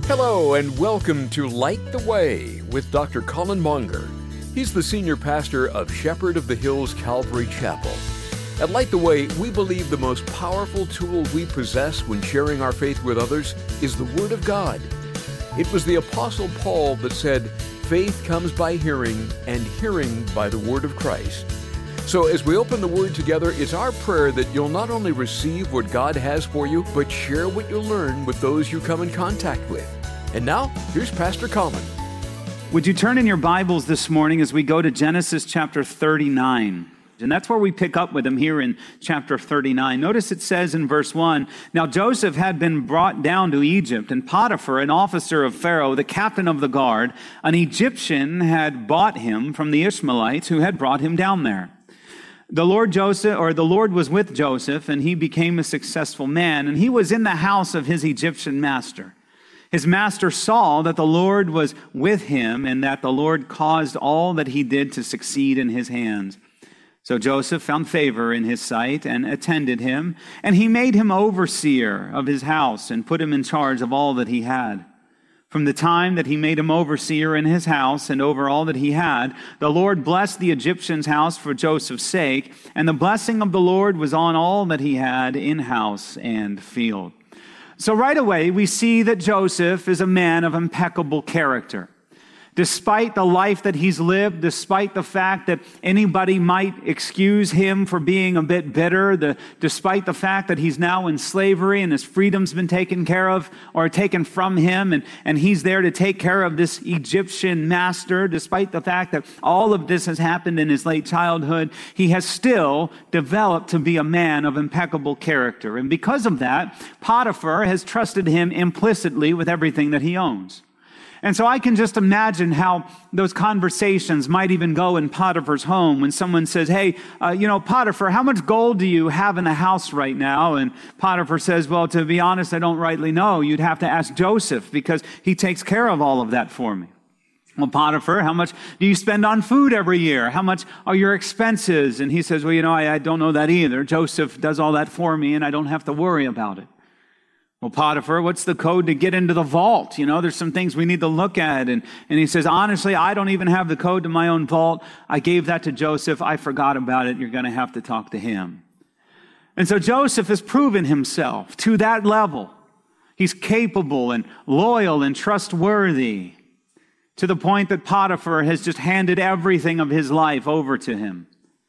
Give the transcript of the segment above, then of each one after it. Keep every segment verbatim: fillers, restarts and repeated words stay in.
Hello and welcome to Light the Way with Doctor Colin Monger. He's the senior pastor of Shepherd of the Hills Calvary Chapel. At Light the Way, we believe the most powerful tool we possess when sharing our faith with others is the Word of God. It was the Apostle Paul that said, "Faith comes by hearing, and hearing by the Word of Christ." So as we open the Word together, it's our prayer that you'll not only receive what God has for you, but share what you learn with those you come in contact with. And now, here's Pastor Colin. Would you turn in your Bibles this morning as we go to Genesis chapter thirty-nine? And that's where we pick up with him here in chapter thirty-nine. Notice it says in verse one, "Now Joseph had been brought down to Egypt, and Potiphar, an officer of Pharaoh, the captain of the guard, an Egyptian, had bought him from the Ishmaelites who had brought him down there. The Lord Joseph, or the Lord was with Joseph, and he became a successful man, and he was in the house of his Egyptian master. His master saw that the Lord was with him and that the Lord caused all that he did to succeed in his hands. So Joseph found favor in his sight and attended him, and he made him overseer of his house and put him in charge of all that he had. From the time that he made him overseer in his house and over all that he had, the Lord blessed the Egyptian's house for Joseph's sake, and the blessing of the Lord was on all that he had in house and field." So right away, we see that Joseph is a man of impeccable character. Despite the life that he's lived, despite the fact that anybody might excuse him for being a bit bitter, the, despite the fact that he's now in slavery and his freedom's been taken care of or taken from him, and, and he's there to take care of this Egyptian master, despite the fact that all of this has happened in his late childhood, he has still developed to be a man of impeccable character. And because of that, Potiphar has trusted him implicitly with everything that he owns. And so I can just imagine how those conversations might even go in Potiphar's home when someone says, "Hey, uh, you know, Potiphar, how much gold do you have in the house right now?" And Potiphar says, "Well, to be honest, I don't rightly know. You'd have to ask Joseph because he takes care of all of that for me." "Well, Potiphar, how much do you spend on food every year? How much are your expenses?" And he says, "Well, you know, I, I don't know that either. Joseph does all that for me and I don't have to worry about it." "Well, Potiphar, what's the code to get into the vault? You know, there's some things we need to look at." And, and he says, "Honestly, I don't even have the code to my own vault. I gave that to Joseph. I forgot about it. You're going to have to talk to him." And so Joseph has proven himself to that level. He's capable and loyal and trustworthy to the point that Potiphar has just handed everything of his life over to him.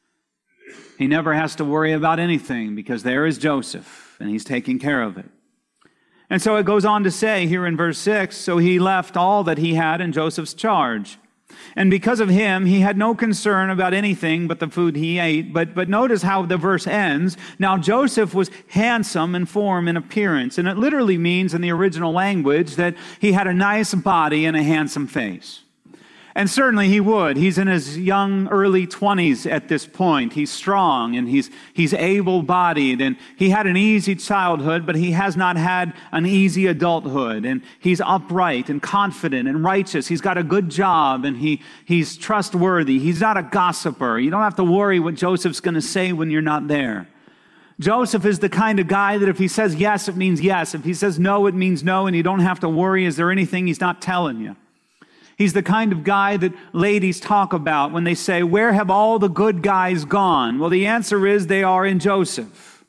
He never has to worry about anything because there is Joseph and he's taking care of it. And so it goes on to say here in verse six, "So he left all that he had in Joseph's charge. And because of him, he had no concern about anything but the food he ate." But, but notice how the verse ends. "Now Joseph was handsome in form and appearance." And it literally means in the original language that he had a nice body and a handsome face. And certainly he would. He's in his young, early twenties at this point. He's strong and he's he's able-bodied, and he had an easy childhood, but he has not had an easy adulthood. And he's upright and confident and righteous. He's got a good job and he he's trustworthy. He's not a gossiper. You don't have to worry what Joseph's going to say when you're not there. Joseph is the kind of guy that if he says yes, it means yes. If he says no, it means no, and you don't have to worry, is there anything he's not telling you? He's the kind of guy that ladies talk about when they say, "Where have all the good guys gone?" Well, the answer is they are in Joseph.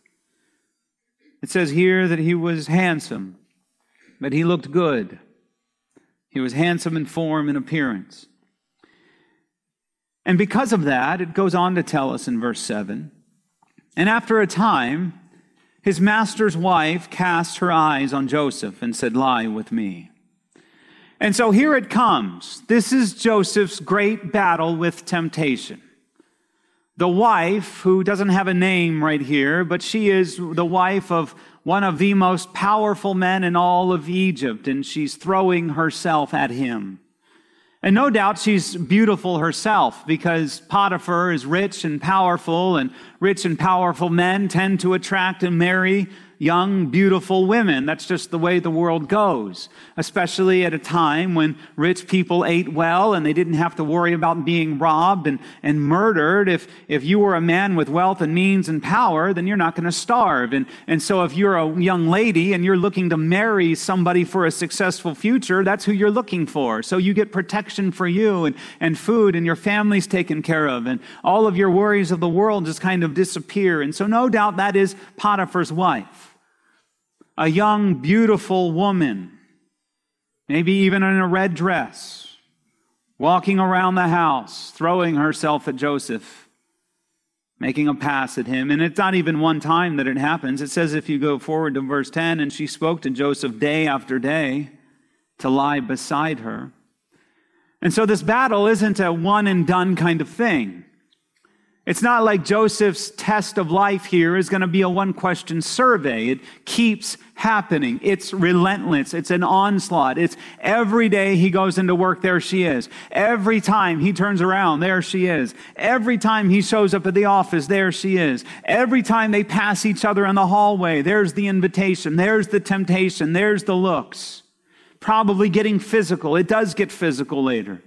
It says here that he was handsome, but he looked good. He was handsome in form and appearance. And because of that, it goes on to tell us in verse seven, "And after a time, his master's wife cast her eyes on Joseph and said, 'Lie with me.'" And so here it comes. This is Joseph's great battle with temptation. The wife, who doesn't have a name right here, but she is the wife of one of the most powerful men in all of Egypt, and she's throwing herself at him. And no doubt she's beautiful herself, because Potiphar is rich and powerful, and rich and powerful men tend to attract and marry young, beautiful women. That's just the way the world goes, especially at a time when rich people ate well and they didn't have to worry about being robbed and, and murdered. If, if you were a man with wealth and means and power, then you're not going to starve. And, and so if you're a young lady and you're looking to marry somebody for a successful future, that's who you're looking for. So you get protection for you and, and food, and your family's taken care of, and all of your worries of the world just kind of disappear. And so no doubt that is Potiphar's wife, a young, beautiful woman, maybe even in a red dress, walking around the house, throwing herself at Joseph, making a pass at him. And it's not even one time that it happens. It says, if you go forward to verse ten, and she spoke to Joseph day after day to lie beside her. And so this battle isn't a one and done kind of thing. It's not like Joseph's test of life here is going to be a one-question survey. It keeps happening. It's relentless. It's an onslaught. It's every day he goes into work, there she is. Every time he turns around, there she is. Every time he shows up at the office, there she is. Every time they pass each other in the hallway, there's the invitation. There's the temptation. There's the looks. Probably getting physical. It does get physical later.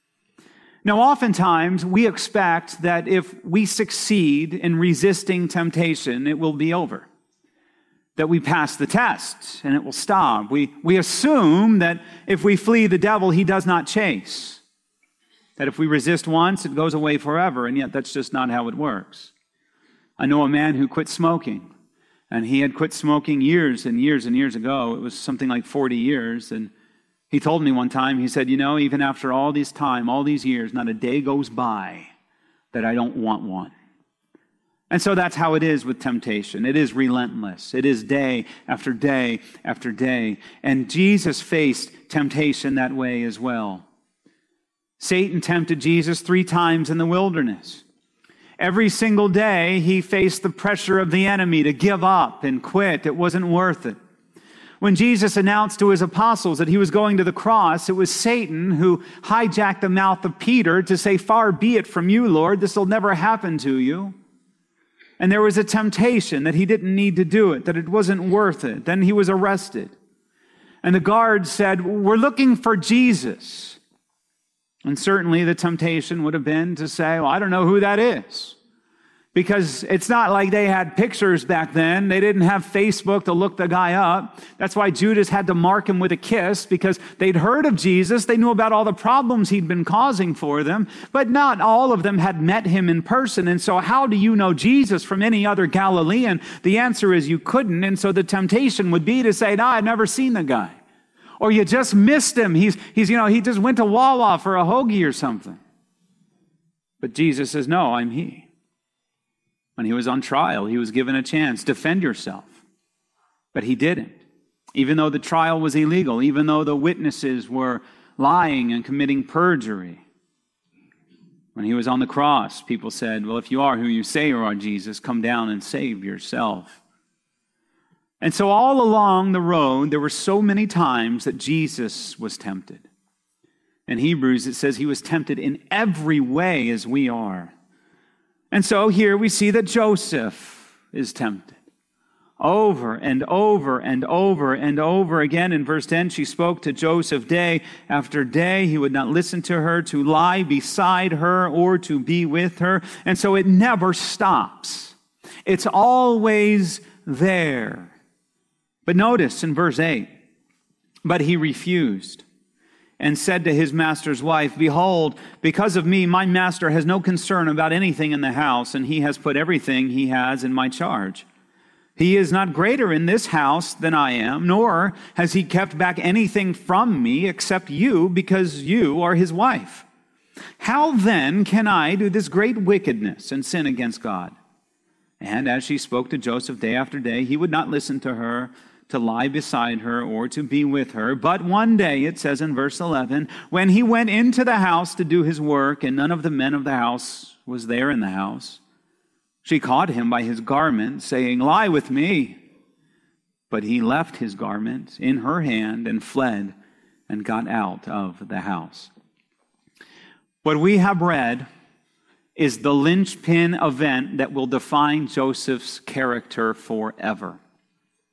Now, oftentimes, we expect that if we succeed in resisting temptation, it will be over. That we pass the test and it will stop. We, we assume that if we flee the devil, he does not chase. That if we resist once, it goes away forever, and yet that's just not how it works. I know a man who quit smoking, and he had quit smoking years and years and years ago. It was something like forty years, and he told me one time, he said, you know, even after all this time, all these years, not a day goes by that I don't want one. And so that's how it is with temptation. It is relentless. It is day after day after day. And Jesus faced temptation that way as well. Satan tempted Jesus three times in the wilderness. Every single day, he faced the pressure of the enemy to give up and quit. It wasn't worth it. When Jesus announced to his apostles that he was going to the cross, it was Satan who hijacked the mouth of Peter to say, far be it from you, Lord, this will never happen to you. And there was a temptation that he didn't need to do it, that it wasn't worth it. Then he was arrested. And the guards said, we're looking for Jesus. And certainly the temptation would have been to say, well, I don't know who that is. Because it's not like they had pictures back then. They didn't have Facebook to look the guy up. That's why Judas had to mark him with a kiss, because they'd heard of Jesus. They knew about all the problems he'd been causing for them, but not all of them had met him in person. And so how do you know Jesus from any other Galilean? The answer is you couldn't. And so the temptation would be to say, no, I've never seen the guy. Or you just missed him. He's, he's, you know, he just went to Wawa for a hoagie or something. But Jesus says, no, I'm he. When he was on trial, he was given a chance, defend yourself. But he didn't. Even though the trial was illegal, even though the witnesses were lying and committing perjury. When he was on the cross, people said, well, if you are who you say you are, Jesus, come down and save yourself. And so all along the road, there were so many times that Jesus was tempted. In Hebrews, it says he was tempted in every way as we are. And so here we see that Joseph is tempted. Over and over and over and over again. In verse ten, she spoke to Joseph day after day. He would not listen to her, to lie beside her or to be with her. And so it never stops. It's always there. But notice in verse eight, but he refused and said to his master's wife, behold, because of me, my master has no concern about anything in the house, and he has put everything he has in my charge. He is not greater in this house than I am, nor has he kept back anything from me except you, because you are his wife. How then can I do this great wickedness and sin against God? And as she spoke to Joseph day after day, he would not listen to her, to lie beside her or to be with her. But one day, it says in verse eleven, when he went into the house to do his work, and none of the men of the house was there in the house, she caught him by his garment, saying, lie with me. But he left his garment in her hand and fled and got out of the house. What we have read is the linchpin event that will define Joseph's character forever.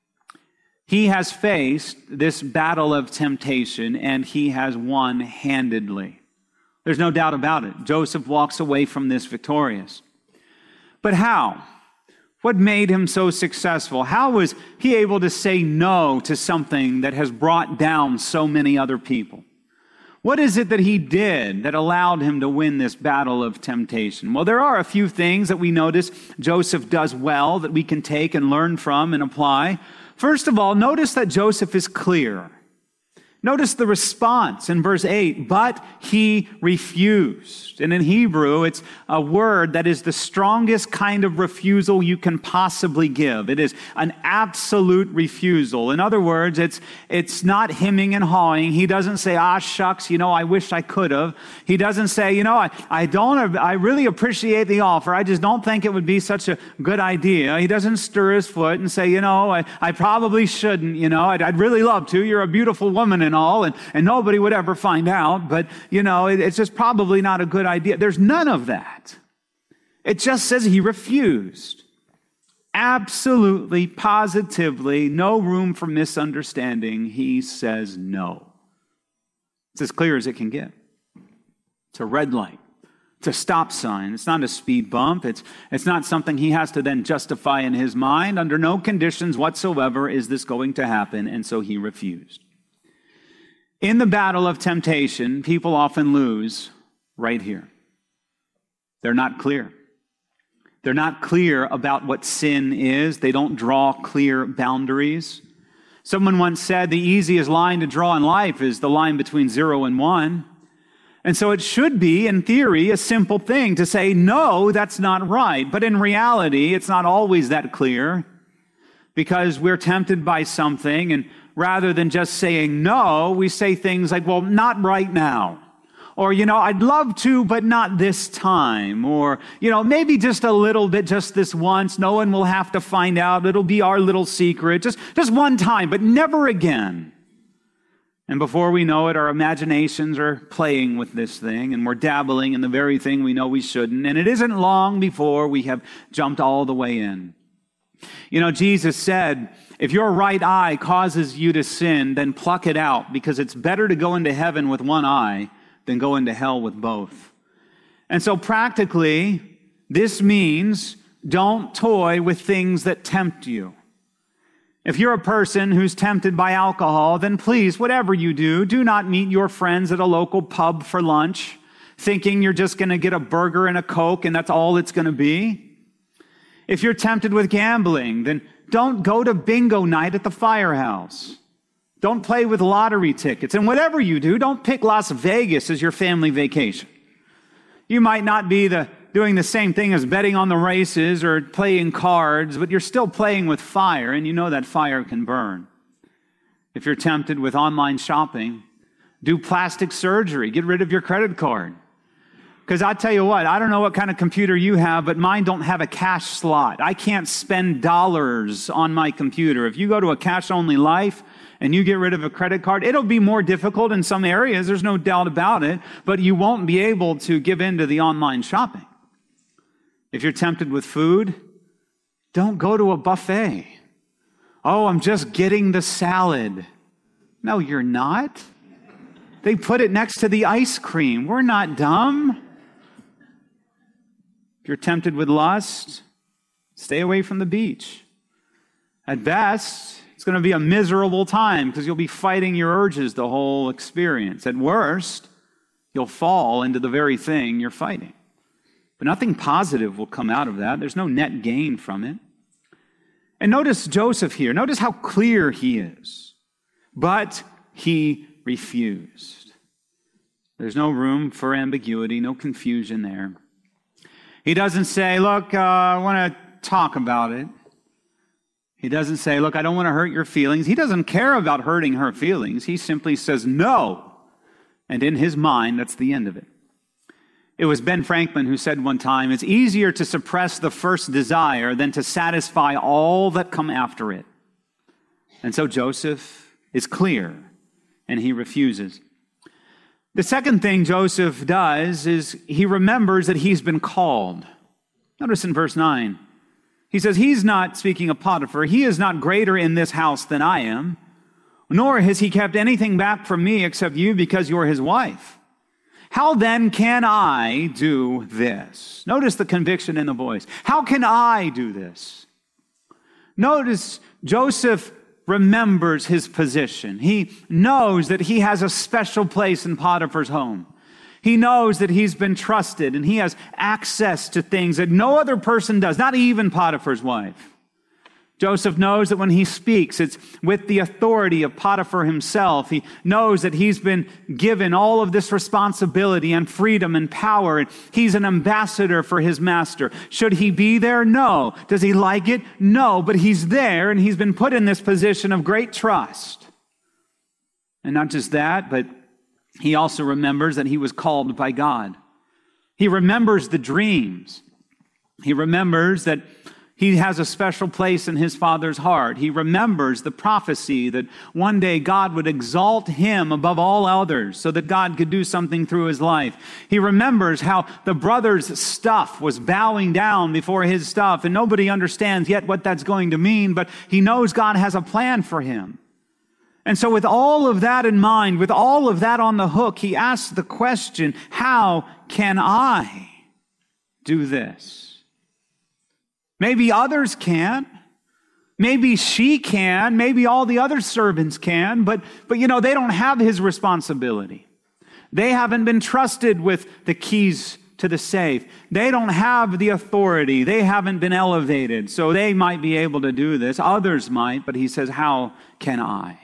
He has faced this battle of temptation, and he has won handedly. There's no doubt about it. Joseph walks away from this victorious. But how? What made him so successful? How was he able to say no to something that has brought down so many other people? What is it that he did that allowed him to win this battle of temptation? Well, there are a few things that we notice Joseph does well that we can take and learn from and apply. First of all, notice that Joseph is clear. Notice the response in verse eight, but he refused. And in Hebrew, it's a word that is the strongest kind of refusal you can possibly give. It is an absolute refusal. In other words, it's it's not hemming and hawing. He doesn't say, ah, shucks, you know, I wish I could have. He doesn't say, you know, I, I don't, I really appreciate the offer. I just don't think it would be such a good idea. He doesn't stir his foot and say, you know, I, I probably shouldn't, you know, I'd, I'd really love to. You're a beautiful woman and all, and, and nobody would ever find out, but, you know, it, it's just probably not a good idea. There's none of that. It just says he refused. Absolutely, positively, no room for misunderstanding. He says no. It's as clear as it can get. It's a red light. It's a stop sign. It's not a speed bump. It's, it's not something he has to then justify in his mind. Under no conditions whatsoever is this going to happen, and so he refused. In the battle of temptation, people often lose right here. They're not clear. They're not clear about what sin is. They don't draw clear boundaries. Someone once said the easiest line to draw in life is the line between zero and one. And so it should be, in theory, a simple thing to say, no, that's not right. But in reality, it's not always that clear, because we're tempted by something, and rather than just saying no, we say things like, well, not right now. Or, you know, I'd love to, but not this time. Or, you know, maybe just a little bit, just this once. No one will have to find out. It'll be our little secret. Just, just one time, but never again. And before we know it, our imaginations are playing with this thing, and we're dabbling in the very thing we know we shouldn't. And it isn't long before we have jumped all the way in. You know, Jesus said, if your right eye causes you to sin, then pluck it out, because it's better to go into heaven with one eye than go into hell with both. And so practically, this means don't toy with things that tempt you. If you're a person who's tempted by alcohol, then please, whatever you do, do not meet your friends at a local pub for lunch, thinking you're just going to get a burger and a Coke and that's all it's going to be. If you're tempted with gambling, then don't go to bingo night at the firehouse. Don't play with lottery tickets. And whatever you do, don't pick Las Vegas as your family vacation. You might not be the, doing the same thing as betting on the races or playing cards, but you're still playing with fire, and you know that fire can burn. If you're tempted with online shopping, do plastic surgery. Get rid of your credit card. Because I tell you what, I don't know what kind of computer you have, but mine don't have a cash slot. I can't spend dollars on my computer. If you go to a cash-only life and you get rid of a credit card, it'll be more difficult in some areas, there's no doubt about it, but you won't be able to give in to the online shopping. If you're tempted with food, don't go to a buffet. Oh, I'm just getting the salad. No, you're not. They put it next to the ice cream. We're not dumb. If you're tempted with lust, stay away from the beach. At best, it's going to be a miserable time because you'll be fighting your urges the whole experience. At worst, you'll fall into the very thing you're fighting. But nothing positive will come out of that. There's no net gain from it. And notice Joseph here. Notice how clear he is. But he refused. There's no room for ambiguity, no confusion there. He doesn't say, look, uh, I want to talk about it. He doesn't say, look, I don't want to hurt your feelings. He doesn't care about hurting her feelings. He simply says no. And in his mind, that's the end of it. It was Ben Franklin who said one time, it's easier to suppress the first desire than to satisfy all that come after it. And so Joseph is clear, and he refuses. The second thing Joseph does is he remembers that he's been called. Notice in verse nine, He says, he's not, speaking of Potiphar, he is not greater in this house than I am, nor has he kept anything back from me except you because you're his wife. How then can I do this? Notice the conviction in the voice. How can I do this? Notice Joseph remembers his position. He knows that he has a special place in Potiphar's home. He knows that he's been trusted and he has access to things that no other person does, not even Potiphar's wife. Joseph knows that when he speaks, it's with the authority of Potiphar himself. He knows that he's been given all of this responsibility and freedom and power. And he's an ambassador for his master. Should he be there? No. Does he like it? No. But he's there and he's been put in this position of great trust. And not just that, but he also remembers that he was called by God. He remembers the dreams. He remembers that he has a special place in his Father's heart. He remembers the prophecy that one day God would exalt him above all others so that God could do something through his life. He remembers how the brothers' stuff was bowing down before his stuff, and nobody understands yet what that's going to mean, but he knows God has a plan for him. And so with all of that in mind, with all of that on the hook, he asks the question, how can I do this? Maybe others can. Maybe she can. Maybe all the other servants can. But, but you know, they don't have his responsibility. They haven't been trusted with the keys to the safe. They don't have the authority. They haven't been elevated. So they might be able to do this. Others might. But he says, how can I?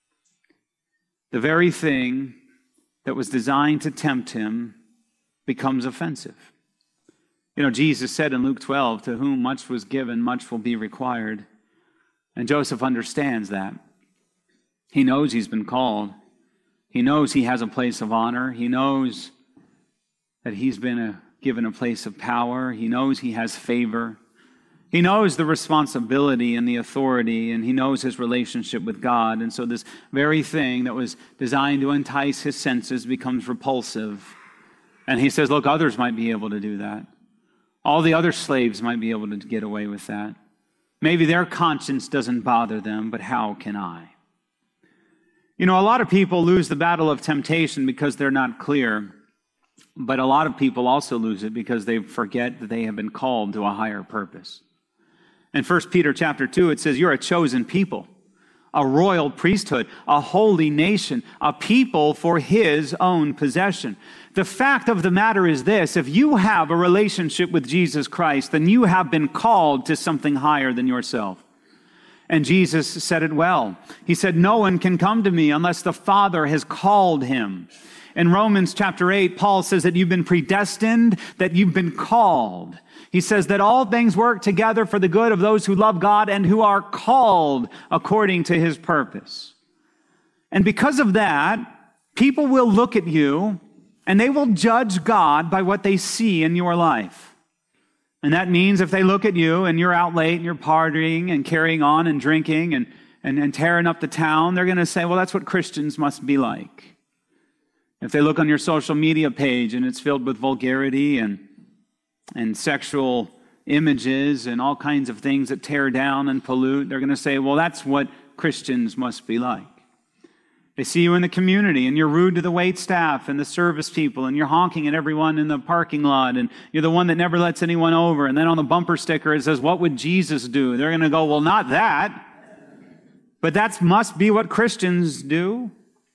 The very thing that was designed to tempt him becomes offensive. You know, Jesus said in Luke twelve, to whom much was given, much will be required. And Joseph understands that. He knows he's been called. He knows he has a place of honor. He knows that he's been a, given a place of power. He knows he has favor. He knows the responsibility and the authority, and he knows his relationship with God. And so this very thing that was designed to entice his senses becomes repulsive. And he says, look, others might be able to do that. All the other slaves might be able to get away with that. Maybe their conscience doesn't bother them, but how can I? You know, a lot of people lose the battle of temptation because they're not clear, but a lot of people also lose it because they forget that they have been called to a higher purpose. In First Peter chapter two, it says, you're a chosen people, a royal priesthood, a holy nation, a people for his own possession. The fact of the matter is this: if you have a relationship with Jesus Christ, then you have been called to something higher than yourself. And Jesus said it well. He said, no one can come to me unless the Father has called him. In Romans chapter eight, Paul says that you've been predestined, that you've been called. He says that all things work together for the good of those who love God and who are called according to his purpose. And because of that, people will look at you and they will judge God by what they see in your life. And that means if they look at you and you're out late and you're partying and carrying on and drinking and, and, and tearing up the town, they're going to say, well, that's what Christians must be like. If they look on your social media page and it's filled with vulgarity and and sexual images and all kinds of things that tear down and pollute, they're going to say, well, that's what Christians must be like. They see you in the community and you're rude to the wait staff and the service people and you're honking at everyone in the parking lot and you're the one that never lets anyone over. And then on the bumper sticker it says, what would Jesus do? They're going to go, well, not that. But that must be what Christians do.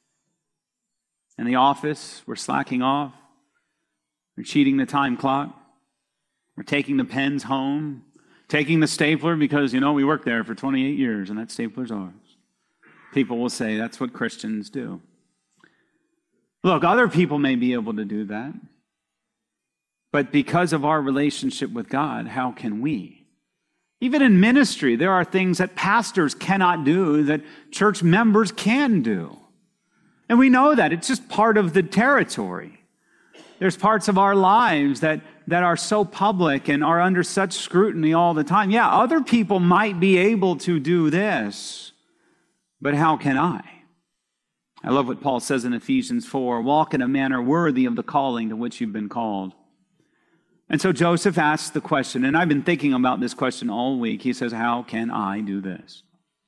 In the office, we're slacking off. We're cheating the time clock. We're taking the pens home. Taking the stapler because, you know, we worked there for twenty-eight years and that stapler's ours. People will say that's what Christians do. Look, other people may be able to do that. But because of our relationship with God, how can we? Even in ministry, there are things that pastors cannot do that church members can do. And we know that. It's just part of the territory. There's parts of our lives that, that are so public and are under such scrutiny all the time. Yeah, other people might be able to do this, but how can I? I love what Paul says in Ephesians four, walk in a manner worthy of the calling to which you've been called. And so Joseph asks the question, and I've been thinking about this question all week. He says, how can I do this?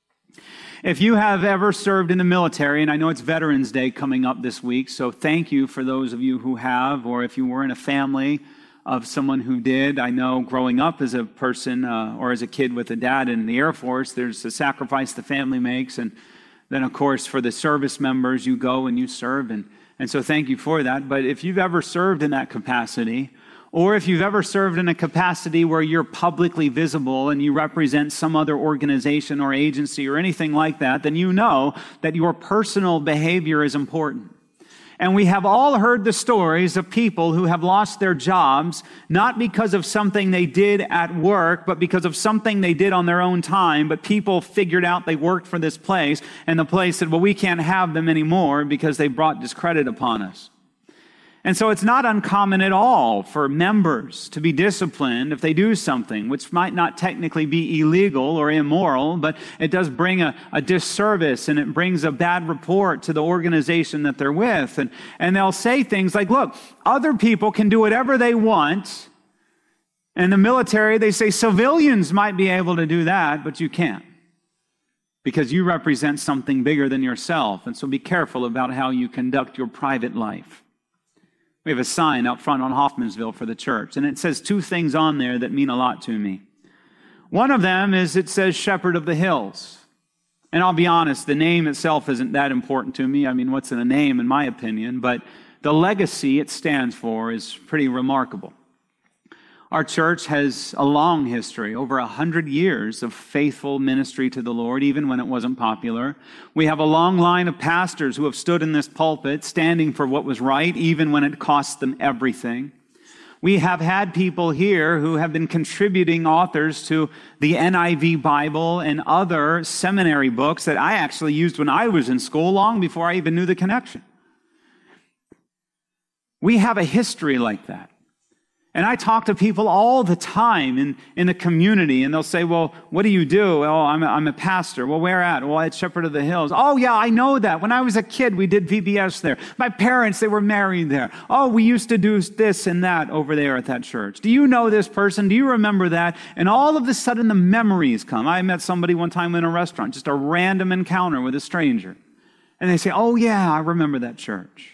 If you have ever served in the military, and I know it's Veterans Day coming up this week, so thank you for those of you who have, or if you were in a family of someone who did. I know growing up as a person uh, or as a kid with a dad in the Air Force, there's a sacrifice the family makes, and then of course for the service members, you go and you serve, and, and so thank you for that. But if you've ever served in that capacity, or if you've ever served in a capacity where you're publicly visible and you represent some other organization or agency or anything like that, then you know that your personal behavior is important. And we have all heard the stories of people who have lost their jobs, not because of something they did at work, but because of something they did on their own time. But people figured out they worked for this place, and the place said, well, we can't have them anymore because they brought discredit upon us. And so it's not uncommon at all for members to be disciplined if they do something which might not technically be illegal or immoral, but it does bring a, a disservice and it brings a bad report to the organization that they're with. And, and they'll say things like, look, other people can do whatever they want. In the military, they say civilians might be able to do that, but you can't, because you represent something bigger than yourself. And so be careful about how you conduct your private life. We have a sign out front on Hoffmansville for the church, and it says two things on there that mean a lot to me. One of them is it says Shepherd of the Hills. And I'll be honest, the name itself isn't that important to me. I mean, what's in a name, in my opinion? But the legacy it stands for is pretty remarkable. Our church has a long history, over a hundred years of faithful ministry to the Lord, even when it wasn't popular. We have a long line of pastors who have stood in this pulpit, standing for what was right, even when it cost them everything. We have had people here who have been contributing authors to the N I V Bible and other seminary books that I actually used when I was in school, long before I even knew the connection. We have a history like that. And I talk to people all the time in, in the community, and they'll say, well, what do you do? Oh, I'm a, I'm a pastor. Well, where at? Well, at Shepherd of the Hills. Oh, yeah, I know that. When I was a kid, we did V B S there. My parents, they were married there. Oh, we used to do this and that over there at that church. Do you know this person? Do you remember that? And all of a sudden, the memories come. I met somebody one time in a restaurant, just a random encounter with a stranger. And they say, oh, yeah, I remember that church.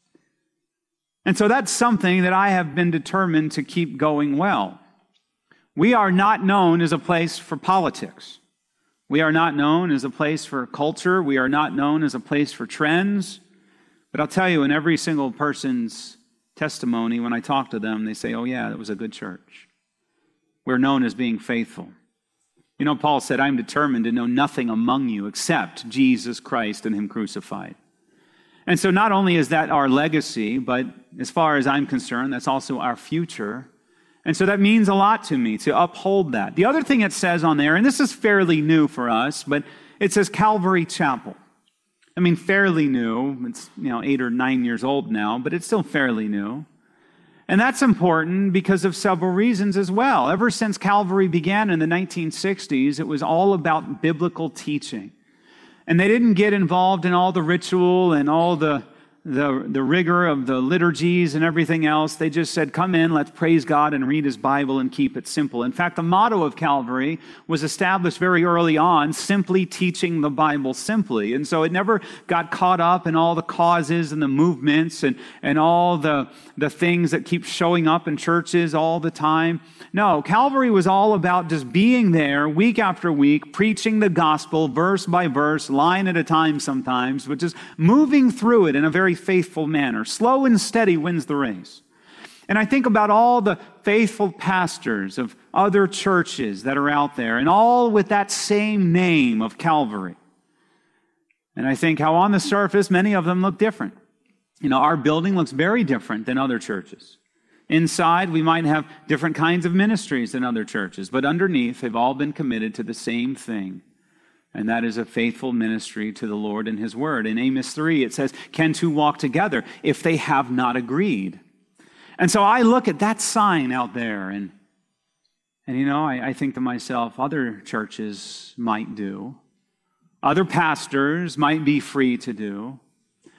And so that's something that I have been determined to keep going well. We are not known as a place for politics. We are not known as a place for culture. We are not known as a place for trends. But I'll tell you, in every single person's testimony, when I talk to them, they say, oh yeah, it was a good church. We're known as being faithful. You know, Paul said, I'm determined to know nothing among you except Jesus Christ and Him crucified. And so not only is that our legacy, but as far as I'm concerned, that's also our future. And so that means a lot to me to uphold that. The other thing it says on there, and this is fairly new for us, but it says Calvary Chapel. I mean, fairly new. It's, you know, eight or nine years old now, but it's still fairly new. And that's important because of several reasons as well. Ever since Calvary began in the nineteen sixties, it was all about biblical teaching. And they didn't get involved in all the ritual and all the, the, the rigor of the liturgies and everything else. They just said, come in, let's praise God and read His Bible and keep it simple. In fact, the motto of Calvary was established very early on, simply teaching the Bible simply. And so it never got caught up in all the causes and the movements and, and all the, the things that keep showing up in churches all the time. No, Calvary was all about just being there week after week, preaching the gospel verse by verse, line at a time sometimes, but just moving through it in a very faithful manner. Slow and steady wins the race. And I think about all the faithful pastors of other churches that are out there, and all with that same name of Calvary. And I think how on the surface, many of them look different. You know, our building looks very different than other churches. Inside, we might have different kinds of ministries than other churches, but underneath, they've all been committed to the same thing, and that is a faithful ministry to the Lord and His Word. In Amos three, it says, can two walk together if they have not agreed? And so I look at that sign out there, and, and you know, I, I think to myself, other churches might do, other pastors might be free to do,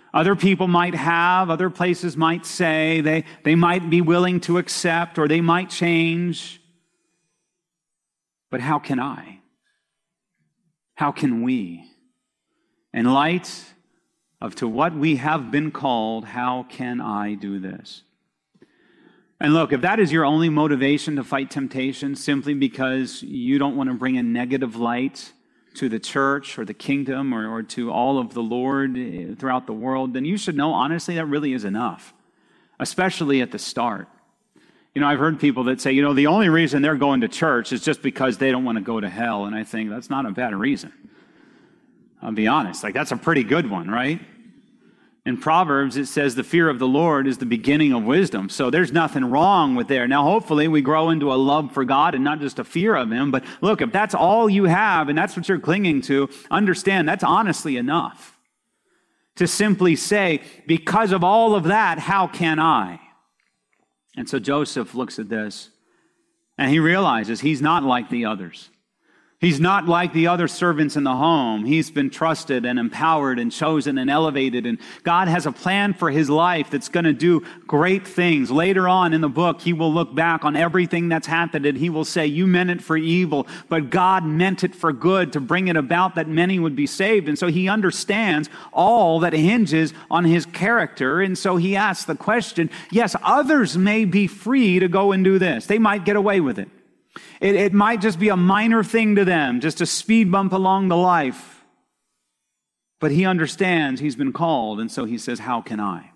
Other people might have, other places might say, they, they might be willing to accept, or they might change. But how can I? How can we? In light of to what we have been called, how can I do this? And look, if that is your only motivation to fight temptation, simply because you don't want to bring a negative light to the church or the kingdom or, or to all of the Lord throughout the world, then you should know, honestly, that really is enough, especially at the start. You know, I've heard people that say, you know, the only reason they're going to church is just because they don't want to go to hell. And I think that's not a bad reason. I'll be honest, like that's a pretty good one, right? In Proverbs, it says the fear of the Lord is the beginning of wisdom. So there's nothing wrong with there. Now, hopefully we grow into a love for God and not just a fear of Him. But look, if that's all you have and that's what you're clinging to, understand that's honestly enough to simply say, because of all of that, how can I? And so Joseph looks at this and he realizes he's not like the others. He's not like the other servants in the home. He's been trusted and empowered and chosen and elevated. And God has a plan for his life that's going to do great things. Later on in the book, he will look back on everything that's happened and he will say, you meant it for evil, but God meant it for good to bring it about that many would be saved. And so he understands all that hinges on his character. And so he asks the question, yes, others may be free to go and do this. They might get away with it. It, it might just be a minor thing to them, just a speed bump along the life. But he understands he's been called, and so he says, how can I?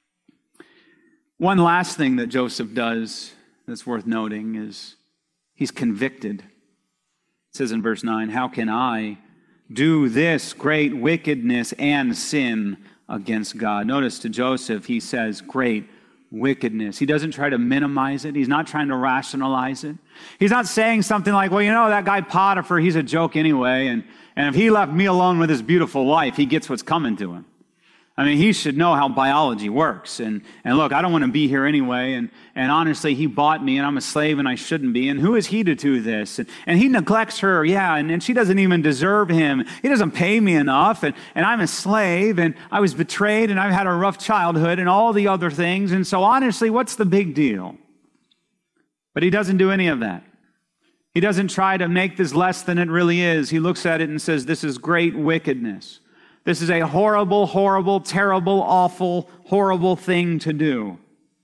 One last thing that Joseph does that's worth noting is he's convicted. It says in verse nine, how can I do this great wickedness and sin against God? Notice to Joseph, he says, great wickedness. He doesn't try to minimize it. He's not trying to rationalize it. He's not saying something like, well, you know, that guy Potiphar, he's a joke anyway, and, and if he left me alone with his beautiful wife, he gets what's coming to him. I mean, he should know how biology works. And, and look, I don't want to be here anyway. And, and honestly, he bought me and I'm a slave and I shouldn't be. And who is he to do this? And, and he neglects her. Yeah. And, and she doesn't even deserve him. He doesn't pay me enough. And, and I'm a slave and I was betrayed and I've had a rough childhood and all the other things. And so honestly, what's the big deal? But he doesn't do any of that. He doesn't try to make this less than it really is. He looks at it and says, this is great wickedness. This is a horrible, horrible, terrible, awful, horrible thing to do.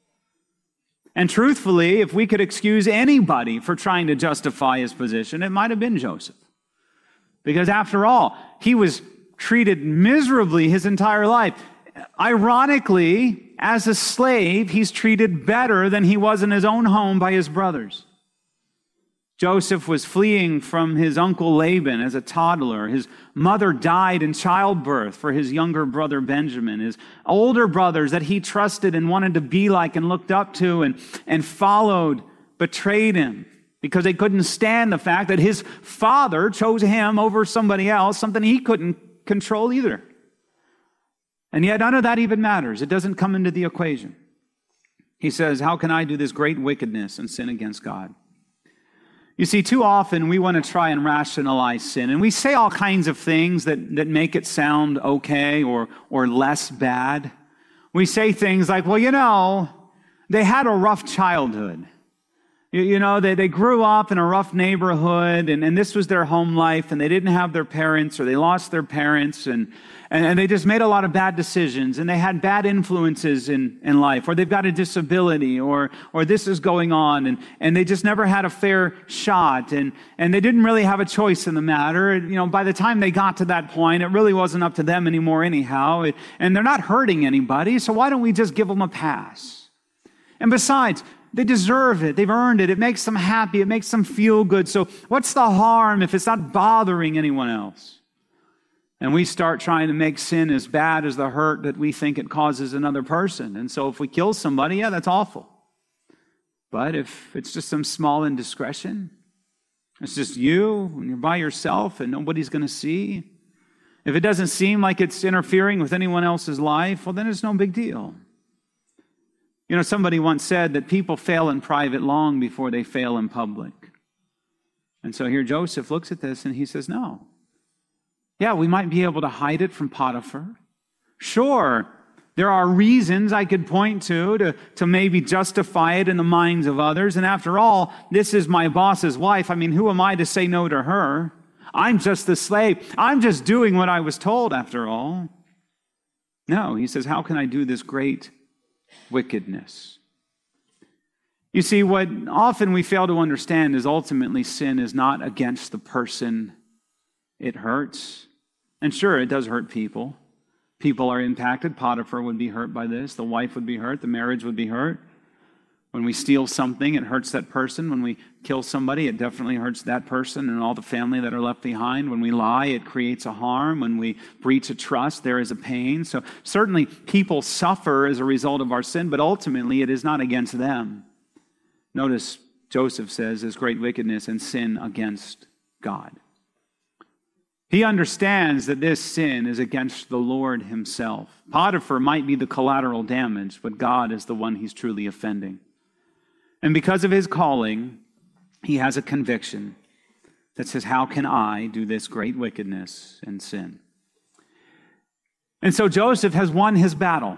And truthfully, if we could excuse anybody for trying to justify his position, it might have been Joseph. Because after all, he was treated miserably his entire life. Ironically, as a slave, he's treated better than he was in his own home by his brothers. Joseph was fleeing from his uncle Laban as a toddler. His mother died in childbirth for his younger brother Benjamin. His older brothers that he trusted and wanted to be like and looked up to and, and followed betrayed him because they couldn't stand the fact that his father chose him over somebody else, something he couldn't control either. And yet none of that even matters. It doesn't come into the equation. He says, how can I do this great wickedness and sin against God? You see, too often we want to try and rationalize sin, and we say all kinds of things that, that make it sound okay or, or less bad. We say things like, well, you know, they had a rough childhood. You, you know, they, they grew up in a rough neighborhood, and, and this was their home life, and they didn't have their parents, or they lost their parents, and, and, and they just made a lot of bad decisions, and they had bad influences in, in life, or they've got a disability, or or this is going on, and, and they just never had a fair shot, and, and they didn't really have a choice in the matter. You know, by the time they got to that point, it really wasn't up to them anymore anyhow, it, and they're not hurting anybody, so why don't we just give them a pass? And besides, they deserve it. They've earned it. It makes them happy. It makes them feel good. So what's the harm if it's not bothering anyone else? And we start trying to make sin as bad as the hurt that we think it causes another person. And so if we kill somebody, yeah, that's awful. But if it's just some small indiscretion, it's just you and you're by yourself and nobody's going to see. If it doesn't seem like it's interfering with anyone else's life, well, then it's no big deal. You know, somebody once said that people fail in private long before they fail in public. And so here Joseph looks at this and he says, no. Yeah, we might be able to hide it from Potiphar. Sure, there are reasons I could point to, to to maybe justify it in the minds of others. And after all, this is my boss's wife. I mean, who am I to say no to her? I'm just the slave. I'm just doing what I was told after all. No, he says, how can I do this great wickedness? You see, what often we fail to understand is ultimately sin is not against the person it hurts. And sure, it does hurt people. People are impacted. Potiphar would be hurt by this. The wife would be hurt. The marriage would be hurt. When we steal something, it hurts that person. When we kill somebody, it definitely hurts that person and all the family that are left behind. When we lie, it creates a harm. When we breach a trust, there is a pain. So certainly people suffer as a result of our sin, but ultimately it is not against them. Notice Joseph says this great wickedness and sin against God. He understands that this sin is against the Lord himself. Potiphar might be the collateral damage, but God is the one he's truly offending. And because of his calling, he has a conviction that says, how can I do this great wickedness and sin? And so Joseph has won his battle.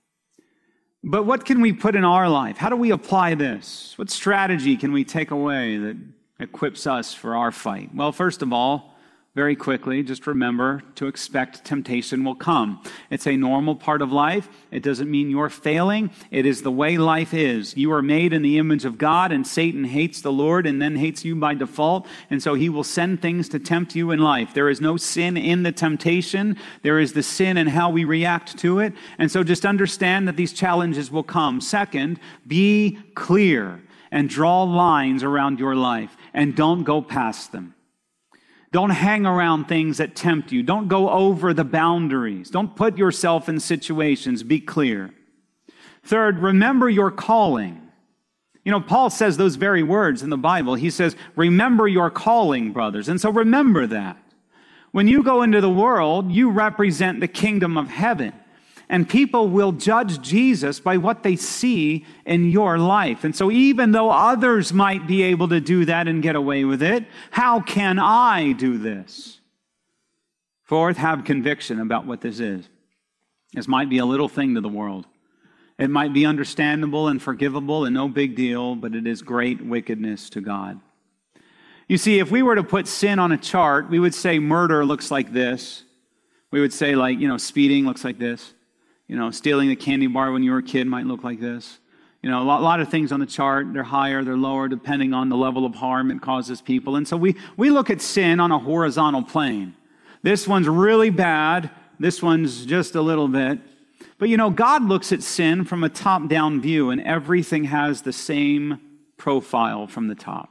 But what can we put in our life? How do we apply this? What strategy can we take away that equips us for our fight? Well, first of all, very quickly, just remember to expect temptation will come. It's a normal part of life. It doesn't mean you're failing. It is the way life is. You are made in the image of God, and Satan hates the Lord and then hates you by default. And so he will send things to tempt you in life. There is no sin in the temptation. There is the sin in how we react to it. And so just understand that these challenges will come. Second, be clear and draw lines around your life and don't go past them. Don't hang around things that tempt you. Don't go over the boundaries. Don't put yourself in situations. Be clear. Third, remember your calling. You know, Paul says those very words in the Bible. He says, remember your calling, brothers. And so remember that. When you go into the world, you represent the kingdom of heaven. And people will judge Jesus by what they see in your life. And so even though others might be able to do that and get away with it, how can I do this? Fourth, have conviction about what this is. This might be a little thing to the world. It might be understandable and forgivable and no big deal, but it is great wickedness to God. You see, if we were to put sin on a chart, we would say murder looks like this. We would say, like, you know, speeding looks like this. You know, stealing the candy bar when you were a kid might look like this. You know, a lot, a lot of things on the chart, they're higher, they're lower, depending on the level of harm it causes people. And so we, we look at sin on a horizontal plane. This one's really bad. This one's just a little bit. But, you know, God looks at sin from a top-down view, and everything has the same profile from the top.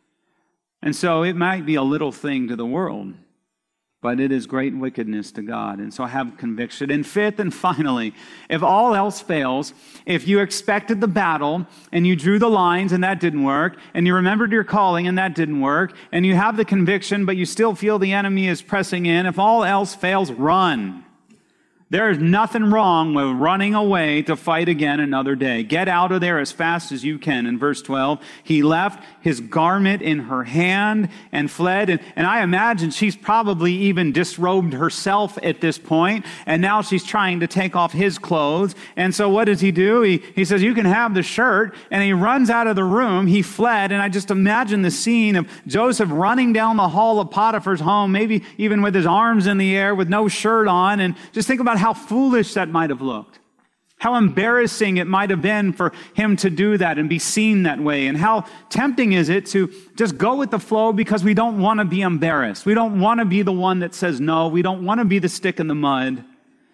And so it might be a little thing to the world, but it is great wickedness to God. And so have conviction. And fifth and finally, if all else fails, if you expected the battle and you drew the lines and that didn't work, and you remembered your calling and that didn't work, and you have the conviction but you still feel the enemy is pressing in, if all else fails, run. There is nothing wrong with running away to fight again another day. Get out of there as fast as you can. In verse twelve, he left his garment in her hand and fled. And, and I imagine she's probably even disrobed herself at this point. And now she's trying to take off his clothes. And so what does he do? He, he says, you can have the shirt. And he runs out of the room. He fled. And I just imagine the scene of Joseph running down the hall of Potiphar's home, maybe even with his arms in the air with no shirt on. And just think about how foolish that might have looked. How embarrassing it might have been for him to do that and be seen that way. And how tempting is it to just go with the flow because we don't want to be embarrassed. We don't want to be the one that says no. We don't want to be the stick in the mud.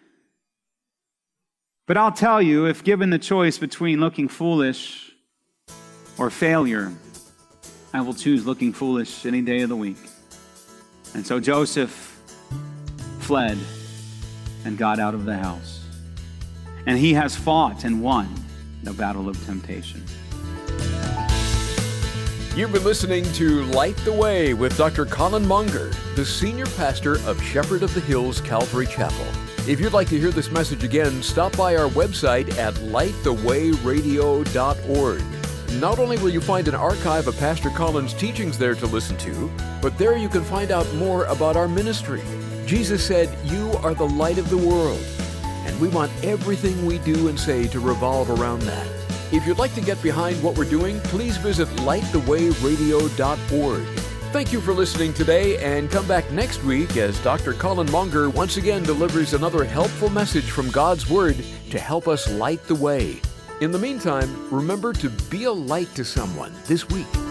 But I'll tell you, if given the choice between looking foolish or failure, I will choose looking foolish any day of the week. And so Joseph fled and got out of the house. And he has fought and won the battle of temptation. You've been listening to Light the Way with Doctor Colin Monger, the senior pastor of Shepherd of the Hills Calvary Chapel. If you'd like to hear this message again, stop by our website at light the way radio dot org. Not only will you find an archive of Pastor Colin's teachings there to listen to, but there you can find out more about our ministry. Jesus said, "You are the light of the world." and we want everything we do and say to revolve around that. If you'd like to get behind what we're doing, please visit light the way radio dot org. Thank you for listening today, and come back next week as Doctor Colin Monger once again delivers another helpful message from God's Word to help us light the way. In the meantime, remember to be a light to someone this week.